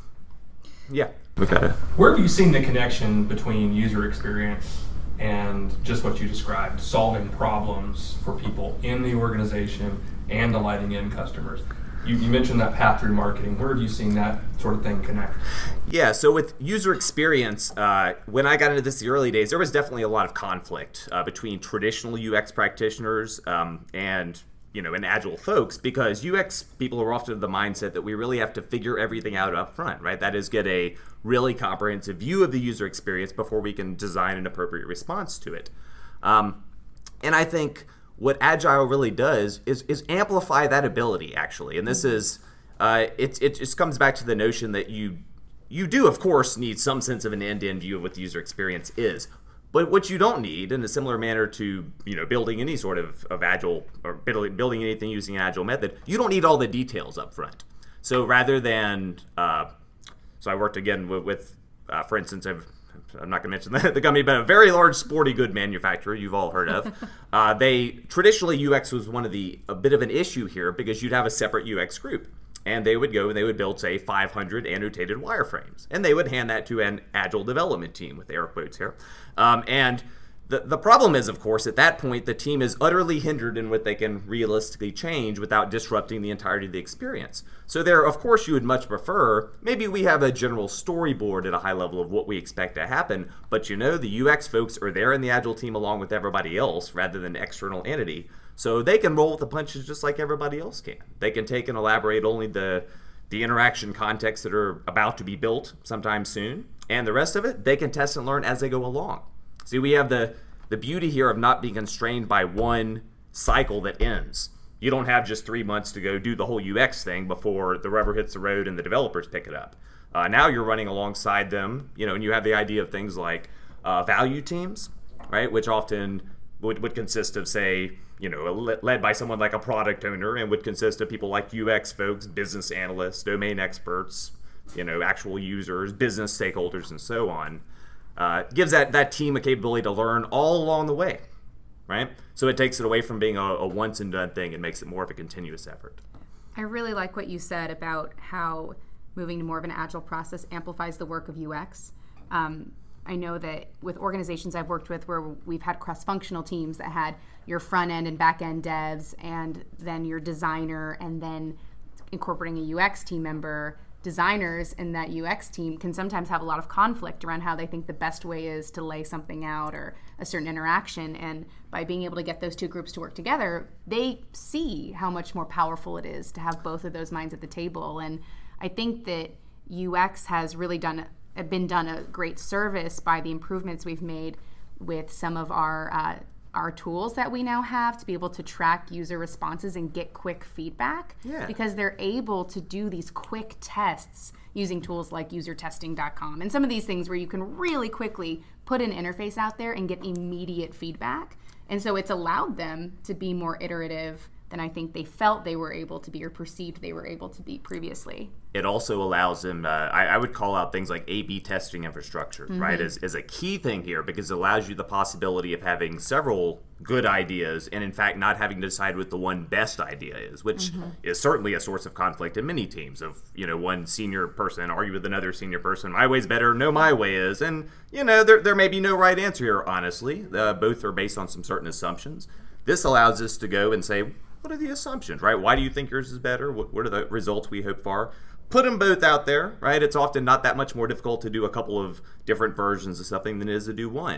yeah. Okay. Where have you seen the connection between user experience and just what you described, solving problems for people in the organization and delighting end customers? You, you mentioned that path through marketing. Where have you seen that sort of thing connect? Yeah, so with user experience, uh, when I got into this in the early days, there was definitely a lot of conflict uh, between traditional U X practitioners um, and you know, and agile folks, because U X people are often of the mindset that we really have to figure everything out up front, right? That is, get a really comprehensive view of the user experience before we can design an appropriate response to it. Um, and I think what Agile really does is is amplify that ability, actually. And this is, uh, it, it just comes back to the notion that you you do, of course, need some sense of an end-to-end view of what the user experience is. But what you don't need, in a similar manner to, you know, building any sort of, of agile or building anything using an agile method, you don't need all the details up front. So rather than, uh, so I worked again with, with uh, for instance, I've, I'm not going to mention the, the company, but a very large sporting good manufacturer you've all heard of. uh, they traditionally U X was one of the a bit of an issue here because you'd have a separate U X group. And they would go and they would build, say, five hundred annotated wireframes. And they would hand that to an agile development team, with air quotes here. Um, and the, the problem is, of course, at that point, the team is utterly hindered in what they can realistically change without disrupting the entirety of the experience. So there, of course, you would much prefer, maybe we have a general storyboard at a high level of what we expect to happen, but you know, the U X folks are there in the agile team along with everybody else rather than an external entity. So they can roll with the punches just like everybody else can. They can take and elaborate only the the interaction contexts that are about to be built sometime soon, and the rest of it, they can test and learn as they go along. See, we have the, the beauty here of not being constrained by one cycle that ends. You don't have just three months to go do the whole U X thing before the rubber hits the road and the developers pick it up. Uh, now you're running alongside them, you know, and you have the idea of things like uh, value teams, right, which often would, would consist of, say, you know, led by someone like a product owner, and would consist of people like U X folks, business analysts, domain experts, you know, actual users, business stakeholders, and so on. Uh, gives that, that team a capability to learn all along the way, right? So it takes it away from being a, a once and done thing and makes it more of a continuous effort. I really like what you said about how moving to more of an agile process amplifies the work of U X. Um, I know that with organizations I've worked with where we've had cross-functional teams that had your front-end and back-end devs and then your designer and then incorporating a U X team member, designers in that U X team can sometimes have a lot of conflict around how they think the best way is to lay something out or a certain interaction. And by being able to get those two groups to work together, they see how much more powerful it is to have both of those minds at the table. And I think that U X has really done been done a great service by the improvements we've made with some of our uh, our tools that we now have to be able to track user responses and get quick feedback, yeah. because they're able to do these quick tests using tools like user testing dot com and some of these things where you can really quickly put an interface out there and get immediate feedback. And so it's allowed them to be more iterative than I think they felt they were able to be or perceived they were able to be previously. It also allows them, uh, I, I would call out things like A B testing infrastructure, mm-hmm. right, as, as a key thing here, because it allows you the possibility of having several good ideas and, in fact, not having to decide what the one best idea is, which mm-hmm. is certainly a source of conflict in many teams of, you know, one senior person argue with another senior person, my way's better, no, my way is. And, you know, there, there may be no right answer here, honestly. Uh, both are based on some certain assumptions. This allows us to go and say, what are the assumptions, right? Why do you think yours is better? What, what are the results we hope for? Put them both out there, right? It's often not that much more difficult to do a couple of different versions of something than it is to do one.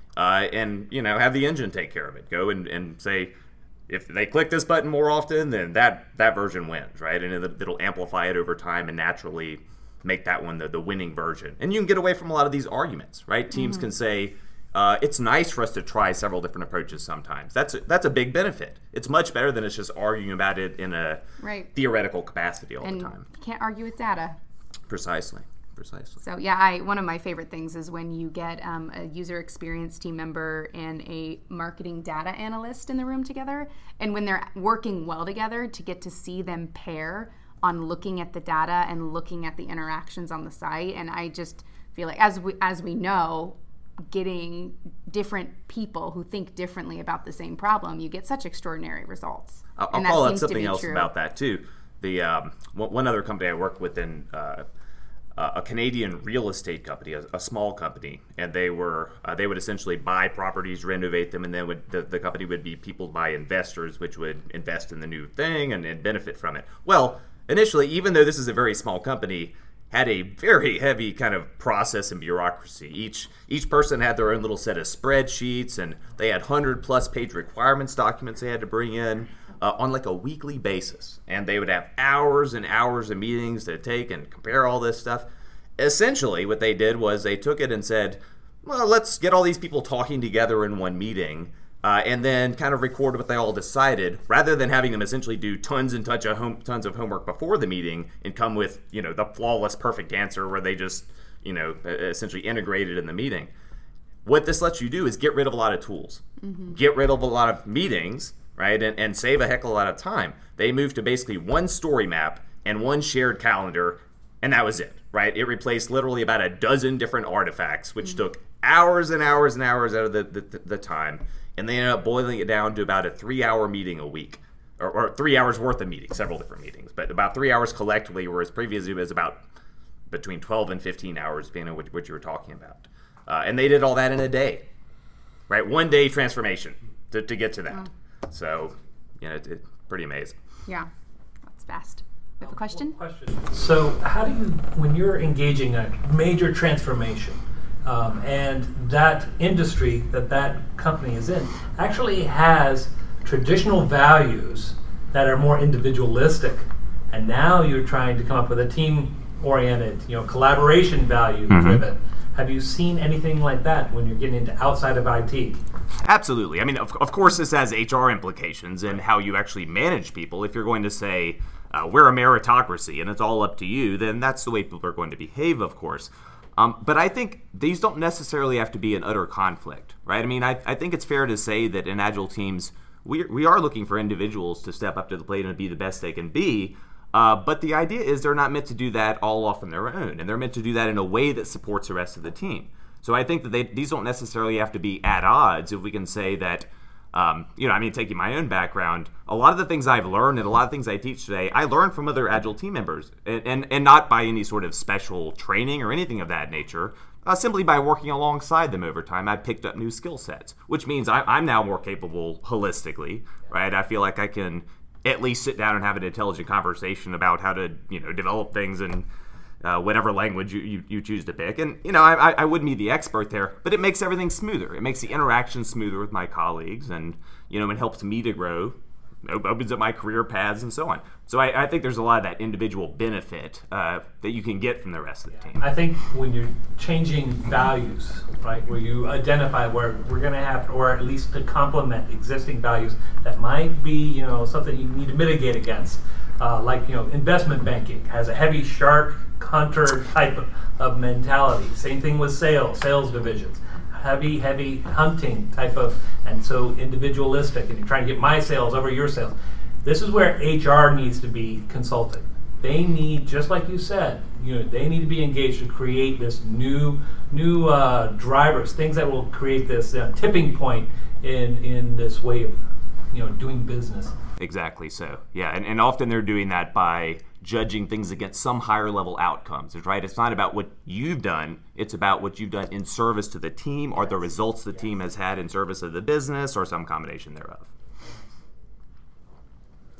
uh, and you know have the engine take care of it. Go and, and say, if they click this button more often, then that, that version wins, right? And it, it'll amplify it over time and naturally make that one the, the winning version. And you can get away from a lot of these arguments, right? Teams mm-hmm. can say, uh, it's nice for us to try several different approaches sometimes. That's a, that's a big benefit. It's much better than it's just arguing about it in a right. theoretical capacity all and the time. You can't argue with data. Precisely. Precisely. So yeah, I one of my favorite things is when you get um, a user experience team member and a marketing data analyst in the room together, and when they're working well together, to get to see them pair on looking at the data and looking at the interactions on the site. And I just feel like, as we as we know, getting different people who think differently about the same problem, you get such extraordinary results. I'll, I'll call out something else true. about that too. The um, one other company I work with in. Uh, Uh, a Canadian real estate company, a, a small company, and they were uh, they would essentially buy properties, renovate them, and then would, the, the company would be peopled by investors, which would invest in the new thing and, and benefit from it. Well, initially, even though this is a very small company, had a very heavy kind of process and bureaucracy. Each each person had their own little set of spreadsheets, and they had hundred plus page requirements documents they had to bring in uh, on like a weekly basis. And they would have hours and hours of meetings to take and compare all this stuff. Essentially, what they did was they took it and said, well, let's get all these people talking together in one meeting, uh, and then kind of record what they all decided, rather than having them essentially do tons and tons of, home, tons of homework before the meeting and come with, you know, the flawless, perfect answer where they just, you know, essentially integrated in the meeting. What this lets you do is get rid of a lot of tools, mm-hmm. get rid of a lot of meetings, right, and, and save a heck of a lot of time. They moved to basically one story map and one shared calendar, and that was it, right? It replaced literally about a dozen different artifacts, which mm-hmm. took hours and hours and hours out of the, the, the time. And they ended up boiling it down to about a three-hour meeting a week, or, or three hours worth of meetings, several different meetings, but about three hours collectively, whereas previously it was about between twelve and fifteen hours, depending on what, what you were talking about. Uh, and they did all that in a day, right? One day transformation to, to get to that. Oh. So, you know, it's it, pretty amazing. Yeah, that's fast. We have a question? question? So how do you, when you're engaging a major transformation, um, and that industry that that company is in actually has traditional values that are more individualistic, and now you're trying to come up with a team-oriented, you know, collaboration value-driven. Mm-hmm. Have you seen anything like that when you're getting into outside of I T? Absolutely. I mean, of, of course, this has H R implications and how you actually manage people. If you're going to say, uh, we're a meritocracy and it's all up to you, then that's the way people are going to behave, of course. Um, but I think these don't necessarily have to be an utter conflict, right? I mean, I, I think it's fair to say that in Agile teams, we, we are looking for individuals to step up to the plate and be the best they can be. Uh, but the idea is they're not meant to do that all off on their own, and they're meant to do that in a way that supports the rest of the team. So I think that they, these don't necessarily have to be at odds. If we can say that, um, you know, I mean, taking my own background, a lot of the things I've learned and a lot of things I teach today, I learned from other Agile team members, and, and, and not by any sort of special training or anything of that nature. Uh, simply by working alongside them over time, I picked up new skill sets, which means I, I'm now more capable holistically, right? I feel like I can at least sit down and have an intelligent conversation about how to, you know, develop things in uh, whatever language you, you, you choose to pick. And, you know, I, I wouldn't be the expert there, but it makes everything smoother. It makes the interaction smoother with my colleagues, and, you know, it helps me to grow, opens up my career paths and so on. So I, I think there's a lot of that individual benefit uh, that you can get from the rest of the team. I think when you're changing values, right, where you identify where we're going to have, or at least to complement existing values that might be, you know, something you need to mitigate against, uh, like, you know, investment banking has a heavy shark hunter type of, of mentality. Same thing with sales, sales divisions. Heavy, heavy hunting type of, and so individualistic, and you're trying to get my sales over your sales. This is where H R needs to be consulted. They need, just like you said, you know, they need to be engaged to create this new, new uh, drivers, things that will create this uh, tipping point in in this way of, you know, doing business. Exactly so. Yeah, and, and often they're doing that by judging things against some higher level outcomes, right? It's not about what you've done, it's about what you've done in service to the team, or the results the team has had in service of the business, or some combination thereof.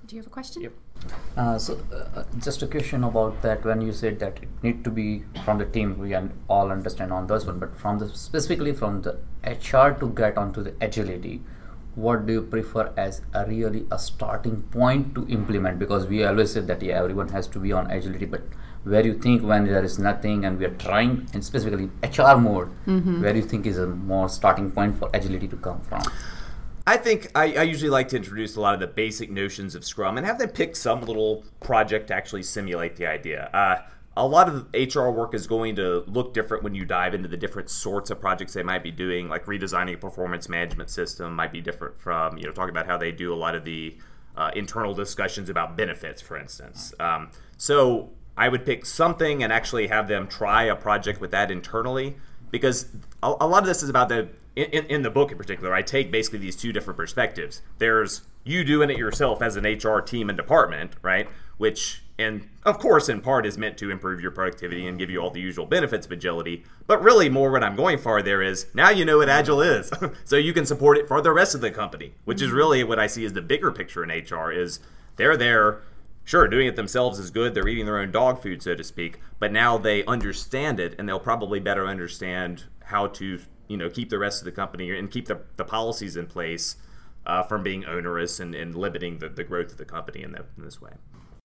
do you have a question? Yep. Uh, so, uh, just a question about that. When you said that it need to be from the team, we un- all understand on this one, but from the specifically from the H R to get onto the agility, what do you prefer as a really a starting point to implement? Because we always said that yeah, everyone has to be on agility, but where you think when there is nothing and we are trying, and specifically H R mode, mm-hmm. where you think is a more starting point for agility to come from? I think I, I usually like to introduce a lot of the basic notions of Scrum and have them pick some little project to actually simulate the idea. Uh, a lot of H R work is going to look different when you dive into the different sorts of projects they might be doing, like redesigning a performance management system might be different from, you know, talking about how they do a lot of the uh, internal discussions about benefits, for instance. Um, so I would pick something and actually have them try a project with that internally, because a, a lot of this is about the In, in the book in particular, I take basically these two different perspectives. There's you doing it yourself as an H R team and department, right? Which, and of course, in part is meant to improve your productivity and give you all the usual benefits of agility. But really more what I'm going for there is, now you know what Agile is. So you can support it for the rest of the company, which is really what I see as the bigger picture in H R is they're there, sure, doing it themselves is good. They're eating their own dog food, so to speak. But now they understand it, and they'll probably better understand how to you know, keep the rest of the company and keep the, the policies in place uh, from being onerous and, and limiting the, the growth of the company in, the, in this way.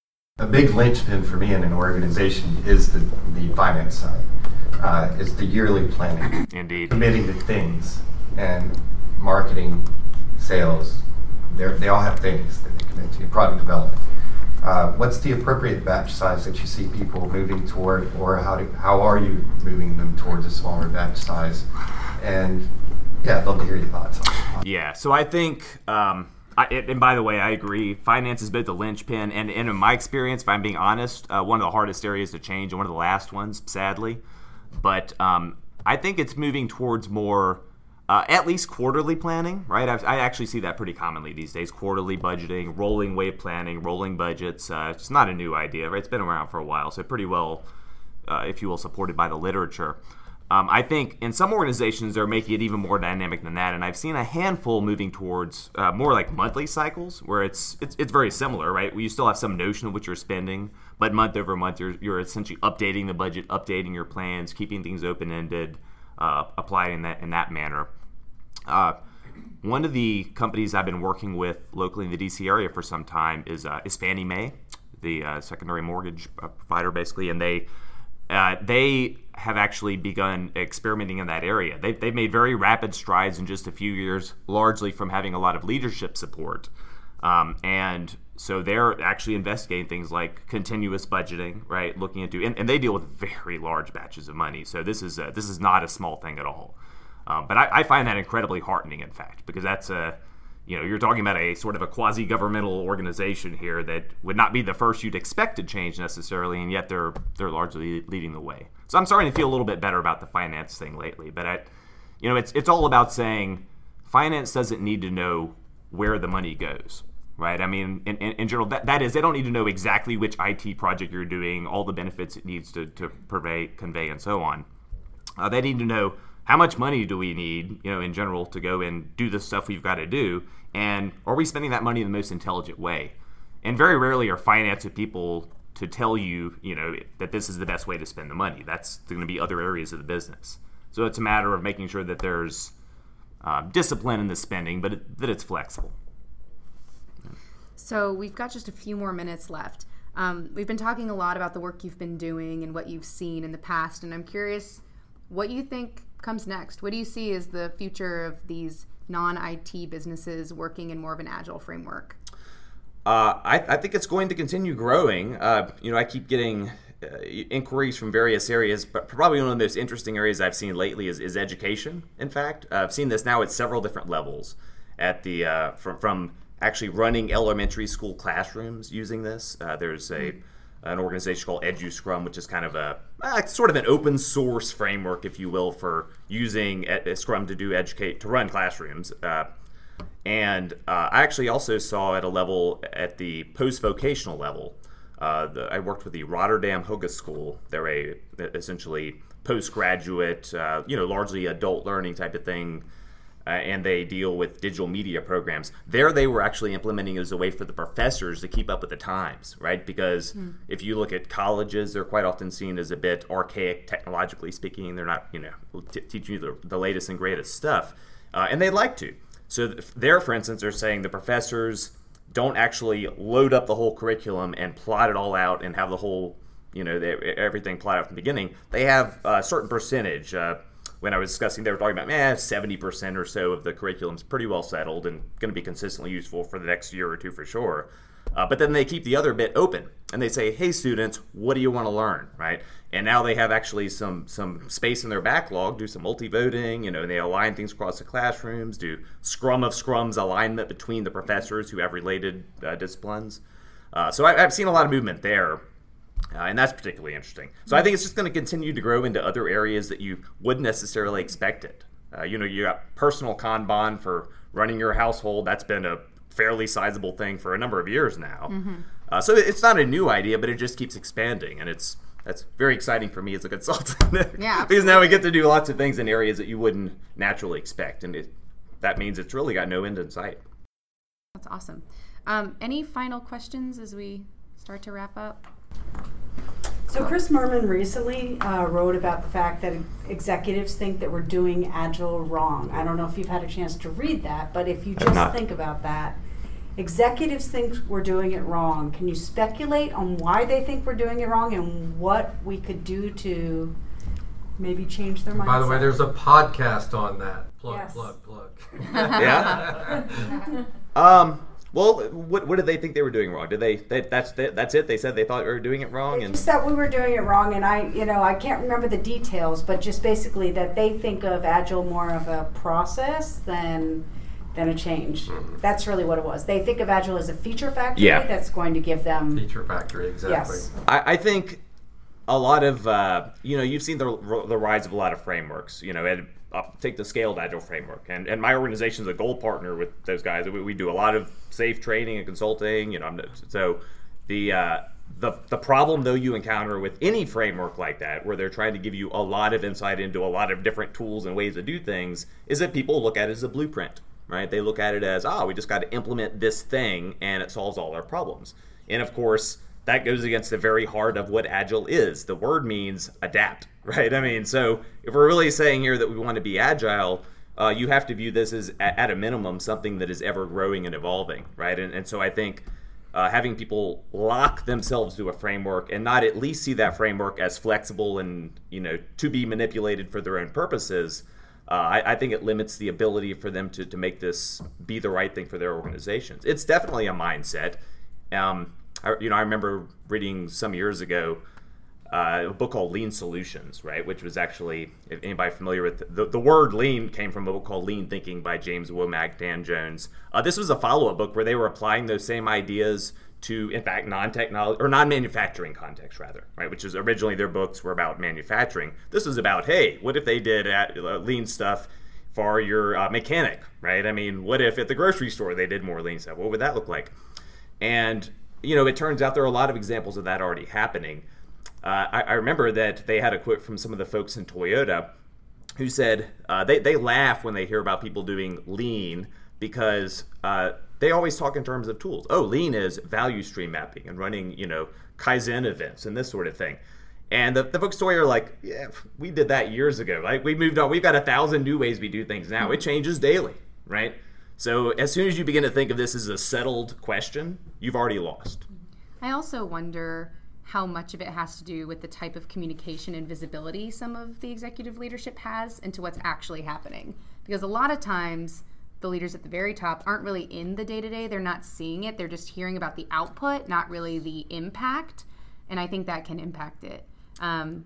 A big linchpin for me in an organization is the, the finance side. Uh, it's the yearly planning. Indeed. Committing to things, and marketing, sales, they all have things that they commit to, product development. Uh, what's the appropriate batch size that you see people moving toward, or how do, how are you moving them towards a smaller batch size? And yeah, I'd love to hear your thoughts on it. Yeah, so I think, um, I, and by the way, I agree, finance is both the linchpin, and, and in my experience, if I'm being honest, uh, one of the hardest areas to change, and one of the last ones, sadly. But um, I think it's moving towards more, uh, at least quarterly planning, right? I've, I actually see that pretty commonly these days, quarterly budgeting, rolling wave planning, rolling budgets. Uh, it's not a new idea, right? It's been around for a while, so pretty well, uh, if you will, supported by the literature. Um, I think in some organizations they're making it even more dynamic than that, and I've seen a handful moving towards uh, more like monthly cycles, where it's, it's it's very similar, right? Where you still have some notion of what you're spending, but month over month you're you're essentially updating the budget, updating your plans, keeping things open ended, uh, applying that in that manner. Uh, one of the companies I've been working with locally in the D C area for some time is uh, is Fannie Mae, the uh, secondary mortgage provider, basically, and they. Uh, they have actually begun experimenting in that area. They've, they've made very rapid strides in just a few years, largely from having a lot of leadership support. Um, and so they're actually investigating things like continuous budgeting, right? Looking into, and, and they deal with very large batches of money. So this is a, this is not a small thing at all. Um, but I, I find that incredibly heartening, in fact, because that's a, you know, you're talking about a sort of a quasi-governmental organization here that would not be the first you'd expect to change necessarily, and yet they're they're largely leading the way. So I'm starting to feel a little bit better about the finance thing lately. But I, you know, it's it's all about saying finance doesn't need to know where the money goes, right? I mean, in, in, in general, that, that is, they don't need to know exactly which I T project you're doing, all the benefits it needs to to purvey, convey, and so on. Uh, they need to know, how much money do we need, you know, in general, to go and do the stuff we've got to do? And are we spending that money in the most intelligent way? And very rarely are finance people to tell you, you know, that this is the best way to spend the money. That's going to be other areas of the business. So it's a matter of making sure that there's uh, discipline in the spending, but it, that it's flexible. So we've got just a few more minutes left. Um, we've been talking a lot about the work you've been doing and what you've seen in the past, and I'm curious what you think comes next. What do you see as the future of these non-I T businesses working in more of an agile framework? Uh, I, I think it's going to continue growing. Uh, you know, I keep getting uh, inquiries from various areas, but probably one of the most interesting areas I've seen lately is, is education. In fact, uh, I've seen this now at several different levels. At the uh, from from actually running elementary school classrooms using this. Uh, there's a mm-hmm. an organization called EduScrum, which is kind of a uh, sort of an open source framework, if you will, for using Scrum to do educate to run classrooms. Uh, and uh, I actually also saw at a level at the post-vocational level. Uh, the, I worked with the Rotterdam Hogeschool. They're a essentially postgraduate, uh, you know, largely adult learning type of thing. uh, and they deal with digital media programs. There they were actually implementing it as a way for the professors to keep up with the times, right? Because mm. if you look at colleges, they're quite often seen as a bit archaic, technologically speaking. They're not, you know, t- teaching you the, the latest and greatest stuff, uh, and they'd like to. So th- there, for instance, they're saying the professors don't actually load up the whole curriculum and plot it all out and have the whole, you know, they, everything plotted out from the beginning. They have a certain percentage. Uh, when I was discussing, they were talking about, man, seventy percent or so of the curriculum's pretty well settled and going to be consistently useful for the next year or two for sure. Uh, but then they keep the other bit open and they say, hey, students, what do you want to learn, right? And now they have actually some some space in their backlog, do some multi-voting, you know, and they align things across the classrooms, do scrum of scrums alignment between the professors who have related uh, disciplines. Uh, so I, I've seen a lot of movement there. Uh, and that's particularly interesting. So I think it's just going to continue to grow into other areas that you wouldn't necessarily expect it. Uh, you know, you got personal Kanban for running your household. That's been a fairly sizable thing for a number of years now. Mm-hmm. Uh, so it's not a new idea, but it just keeps expanding. And it's that's very exciting for me as a consultant. Yeah, because now we get to do lots of things in areas that you wouldn't naturally expect. And it, that means it's really got no end in sight. That's awesome. Um, any final questions as we start to wrap up? So Chris Merman recently uh, wrote about the fact that executives think that we're doing Agile wrong. I don't know if you've had a chance to read that, but if you just think about that, executives think we're doing it wrong. Can you speculate on why they think we're doing it wrong and what we could do to maybe change their mindset? By the way, there's a podcast on that. Plug, yes. plug, plug. Yeah. um. Well, what what did they think they were doing wrong? Did they, they that's that's it? They said they thought we were doing it wrong, they and just thought we were doing it wrong. And I, you know, I can't remember the details, but just basically that they think of Agile more of a process than than a change. Mm-hmm. That's really what it was. They think of Agile as a feature factory yeah. that's going to give them feature factory. Exactly. Yes. I, I think a lot of uh, you know you've seen the the rise of a lot of frameworks. You know, and uh, take the Scaled Agile framework, and and my organization is a gold partner with those guys. We, we do a lot of safe training and consulting. You know, I'm, so the uh, the the problem though you encounter with any framework like that, where they're trying to give you a lot of insight into a lot of different tools and ways to do things, is that people look at it as a blueprint, right? They look at it as, ah, oh, we just got to implement this thing and it solves all our problems. And of course, that goes against the very heart of what Agile is. The word means adapt, right? I mean, so if we're really saying here that we want to be Agile, uh, you have to view this as, at a minimum, something that is ever growing and evolving, right? And, and so I think uh, having people lock themselves to a framework and not at least see that framework as flexible and, you know, to be manipulated for their own purposes, uh, I, I think it limits the ability for them to, to make this be the right thing for their organizations. It's definitely a mindset. Um, I, you know, I remember reading some years ago uh, a book called Lean Solutions, right? Which was actually, if anybody familiar with the, the word lean came from a book called Lean Thinking by James Womack, Dan Jones. Uh, this was a follow-up book where they were applying those same ideas to, in fact, non-technology or non-manufacturing context, rather, right? Which is originally their books were about manufacturing. This was about, hey, what if they did at, uh, lean stuff for your uh, mechanic, right? I mean, what if at the grocery store they did more lean stuff? What would that look like? And you know, it turns out there are a lot of examples of that already happening. Uh, I, I remember that they had a quote from some of the folks in Toyota who said uh, they, they laugh when they hear about people doing lean because uh, they always talk in terms of tools. Oh, lean is value stream mapping and running, you know, Kaizen events and this sort of thing. And the, the folks at Toyota are like, yeah, we did that years ago. Like, we moved on. We've got a thousand new ways we do things now. It changes daily, right? So as soon as you begin to think of this as a settled question, you've already lost. I also wonder how much of it has to do with the type of communication and visibility some of the executive leadership has into what's actually happening. Because a lot of times the leaders at the very top aren't really in the day-to-day. They're not seeing it. They're just hearing about the output, not really the impact. And I think that can impact it. Um,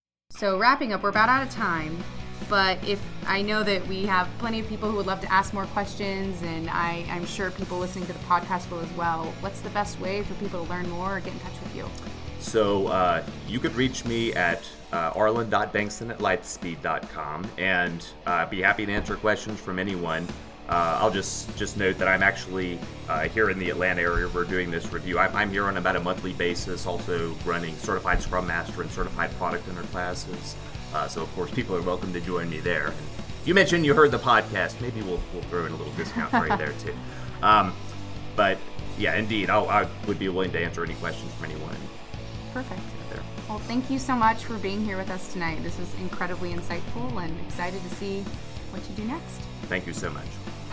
so wrapping up, we're about out of time. But if I know that we have plenty of people who would love to ask more questions, and I, I'm sure people listening to the podcast will as well. What's the best way for people to learn more or get in touch with you? So uh, you could reach me at uh, arlen dot bankston at lightspeed dot com, and uh, be happy to answer questions from anyone. Uh, I'll just, just note that I'm actually uh, here in the Atlanta area. We're doing this review. I'm, I'm here on about a monthly basis, also running Certified Scrum Master and Certified Product Owner classes. Uh, so, of course, people are welcome to join me there. you mentioned you heard the podcast. Maybe we'll we'll throw in a little discount right there too. Um, but yeah, indeed, I'll, I would be willing to answer any questions from anyone. Perfect. Well, thank you so much for being here with us tonight. This was incredibly insightful and excited to see what you do next. Thank you so much.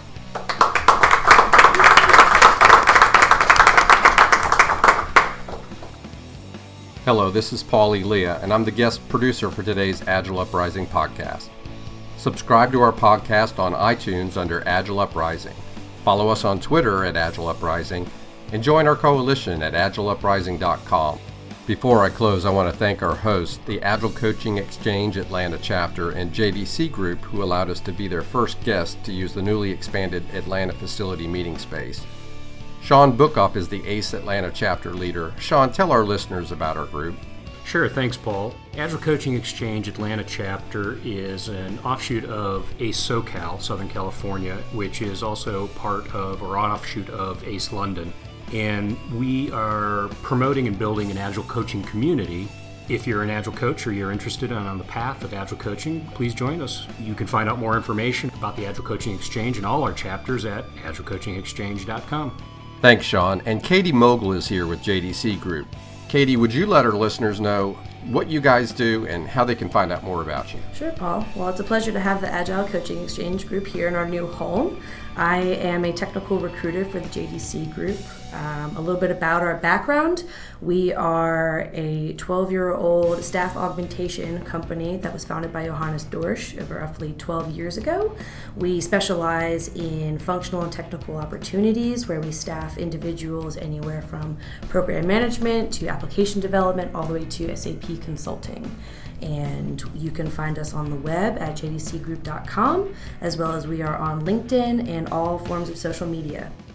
Hello, this is Paul Elia, and I'm the guest producer for today's Agile Uprising podcast. Subscribe to our podcast on iTunes under Agile Uprising. Follow us on Twitter at Agile Uprising, and join our coalition at agile uprising dot com. Before I close, I want to thank our hosts, the Agile Coaching Exchange Atlanta chapter and J D C Group, who allowed us to be their first guest to use the newly expanded Atlanta facility meeting space. Sean Bookoff is the ACE Atlanta chapter leader. Sean, tell our listeners about our group. Sure, thanks, Paul. Agile Coaching Exchange Atlanta chapter is an offshoot of ACE SoCal, Southern California, which is also part of or an offshoot of ACE London. And we are promoting and building an Agile coaching community. If you're an Agile coach or you're interested in on the path of Agile coaching, please join us. You can find out more information about the Agile Coaching Exchange and all our chapters at agile coaching exchange dot com. Thanks, Sean. And Katie Mogul is here with J D C Group. Katie, would you let our listeners know what you guys do and how they can find out more about you? Sure, Paul. Well, it's a pleasure to have the Agile Coaching Exchange Group here in our new home. I am a technical recruiter for the J D C Group. Um, a little bit about our background. We are a twelve-year-old staff augmentation company that was founded by Johannes Dorsch over roughly twelve years ago. We specialize in functional and technical opportunities where we staff individuals anywhere from program management to application development all the way to S A P consulting. And you can find us on the web at j d c group dot com, as well as we are on LinkedIn and all forms of social media.